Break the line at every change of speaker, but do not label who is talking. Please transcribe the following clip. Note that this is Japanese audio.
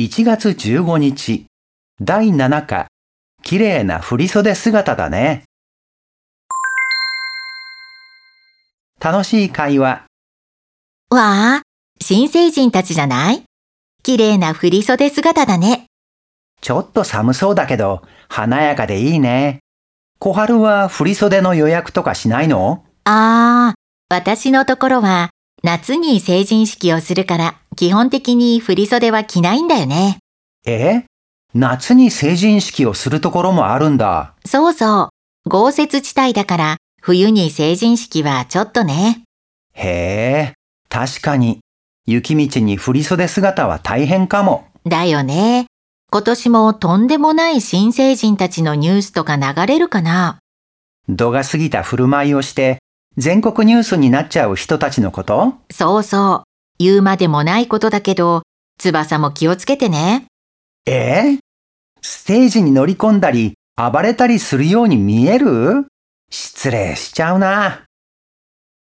1月15日、第7課、綺麗な振袖姿だね。楽しい会話。
わあ、新成人たちじゃない？綺麗な振袖姿だね。
ちょっと寒そうだけど、華やかでいいね。小春は振袖の予約とかしないの？
私のところは夏に成人式をするから基本的に振袖は着ないんだよね。
夏に成人式をするところもあるんだ。
そうそう。豪雪地帯だから冬に成人式はちょっとね。
へえ、確かに。雪道に振袖姿は大変かも。
だよね。今年もとんでもない新成人たちのニュースとか流れるかな。
度が過ぎた振る舞いをして全国ニュースになっちゃう人たちのこと？
そうそう。言うまでもないことだけど、翼も気をつけてね。
ステージに乗り込んだり暴れたりするように見える？失礼しちゃうな。